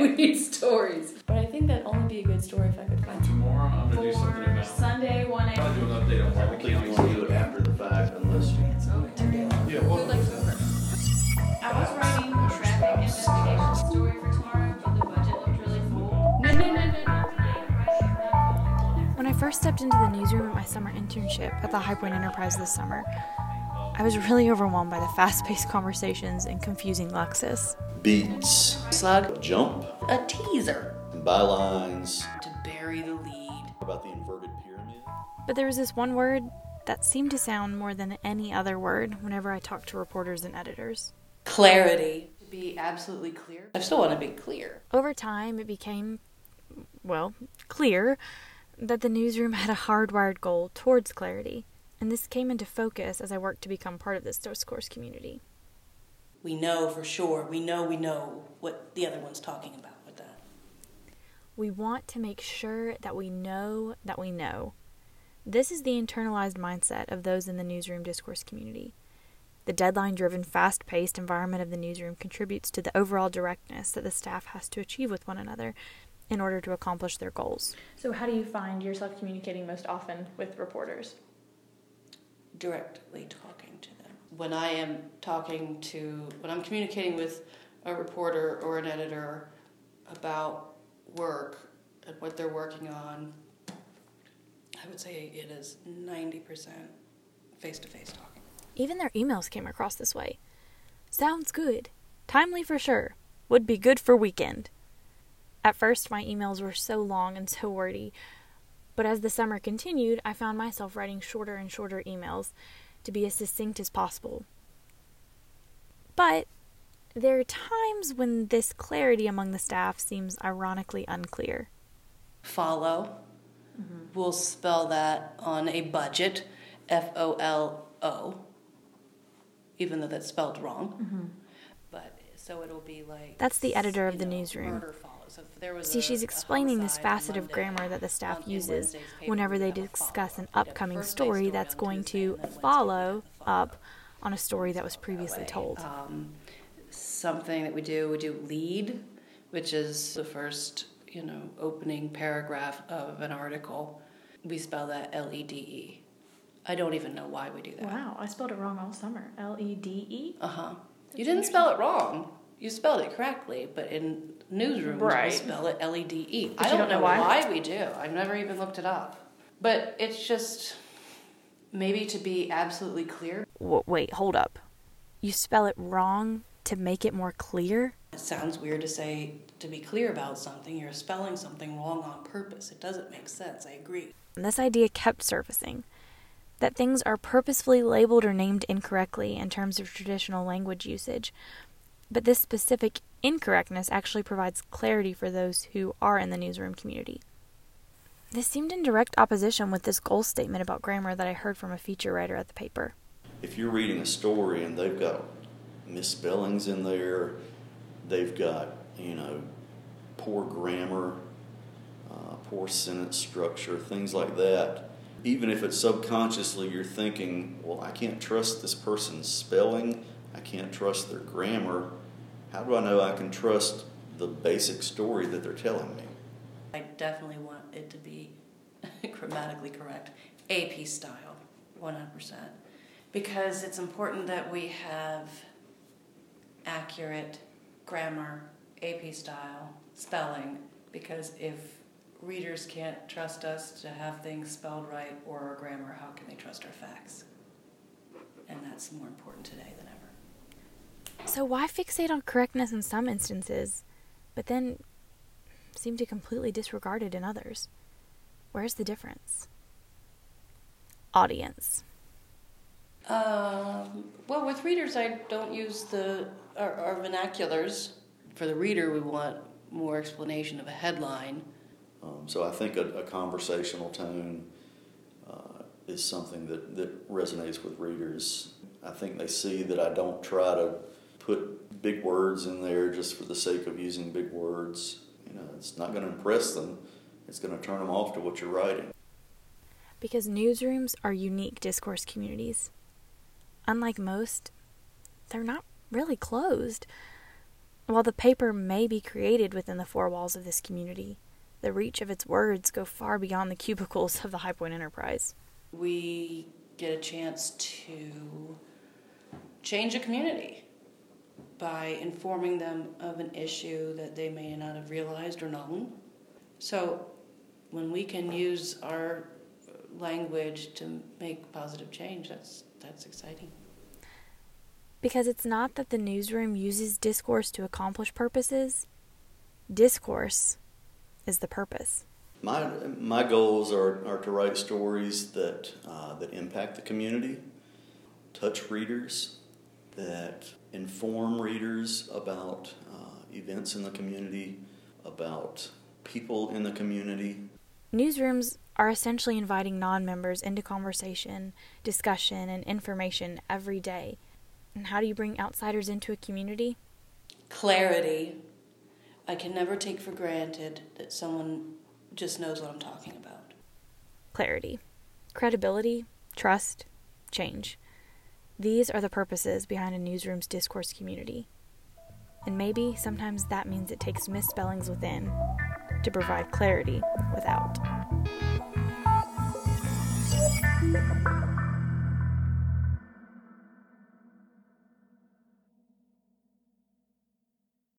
we need stories. But I think that'd only be a good story if I could find Tomorrow, I'm gonna do something for about. Sunday, 1 a.m. I'll do an update on I don't think you want to do it after the fact unless Yeah, well, I was writing a traffic investigation story for tomorrow, but the budget looked really full. No. When I first stepped into the newsroom at my summer internship at the High Point Enterprise this summer, I was really overwhelmed by the fast-paced conversations and confusing Lexis. beats, Slug. jump, A teaser. bylines, To bury the lead. about the inverted pyramid. But there was this one word that seemed to sound more than any other word whenever I talked to reporters and editors. Clarity. To be absolutely clear. I still want to be clear. Over time, it became, well, clear that the newsroom had a hardwired goal towards clarity, and this came into focus as I worked to become part of this discourse community. We know for sure. We know what the other one's talking about with that. We want to make sure that we know that we know. This is the internalized mindset of those in the newsroom discourse community. The deadline-driven, fast-paced environment of the newsroom contributes to the overall directness that the staff has to achieve with one another in order to accomplish their goals. So how do you find yourself communicating most often with reporters? Directly talking to them. When I'm communicating with a reporter or an editor about work and what they're working on, I would say it is 90% face-to-face talking. Even their emails came across this way. Sounds good. Timely for sure. Would be good for weekend. At first, my emails were so long and so wordy, but as the summer continued, I found myself writing shorter and shorter emails to be as succinct as possible. But there are times when this clarity among the staff seems ironically unclear. Follow. We'll spell that on a budget, FOLO, even though that's spelled wrong. But so it'll be like... That's the editor of the newsroom. Murder follows. So if there was See, she's explaining this homicide on facet of Monday, grammar that the staff in uses Wednesday's paper, whenever they we'd have a discuss an follow-up. upcoming We'd have a story birthday that's story on going Tuesday, to and then Wednesday follow we'd have a follow-up. up on a story that was previously told. Something that we do lead, which is the first, opening paragraph of an article. We spell that LEDE. I don't even know why we do that. Wow, I spelled it wrong all summer. LEDE? You didn't spell it wrong. You spelled it correctly, but in newsrooms Right. we spell it LEDE. But I you don't don't know know why? why we do. I've never even looked it up. But it's just maybe to be absolutely clear. Wait, hold up. You spell it wrong to make it more clear? It sounds weird to say to be clear about something, you're spelling something wrong on purpose. It doesn't make sense. I agree. And this idea kept surfacing. That things are purposefully labeled or named incorrectly in terms of traditional language usage. But this specific incorrectness actually provides clarity for those who are in the newsroom community. This seemed in direct opposition with this goal statement about grammar that I heard from a feature writer at the paper. If you're reading a story and they've got misspellings in there, they've got, poor grammar, poor sentence structure, things like that, even if it's subconsciously you're thinking, well, I can't trust this person's spelling, I can't trust their grammar, how do I know I can trust the basic story that they're telling me? I definitely want it to be grammatically correct. AP style, 100%. Because it's important that we have accurate grammar, AP style, spelling, because if readers can't trust us to have things spelled right or our grammar, how can they trust our facts? And that's more important today than ever. So why fixate on correctness in some instances, but then seem to completely disregard it in others? Where's the difference? Audience. Well, with readers, I don't use our vernaculars. For the reader, we want more explanation of a headline. So I think a conversational tone is something that resonates with readers. I think they see that I don't try to put big words in there just for the sake of using big words. It's not going to impress them. It's going to turn them off to what you're writing. Because newsrooms are unique discourse communities. Unlike most, they're not really closed. While the paper may be created within the four walls of this community, the reach of its words go far beyond the cubicles of the High Point Enterprise. We get a chance to change a community by informing them of an issue that they may not have realized or known. So when we can use our language to make positive change, that's exciting. Because it's not that the newsroom uses discourse to accomplish purposes. Discourse is the purpose. My goals are to write stories that impact the community, touch readers, that inform readers about events in the community, about people in the community. Newsrooms are essentially inviting non-members into conversation, discussion, and information every day. And how do you bring outsiders into a community? Clarity. I can never take for granted that someone just knows what I'm talking about. Clarity, credibility, trust, change. These are the purposes behind a newsroom's discourse community. And maybe sometimes that means it takes misspellings within to provide clarity without.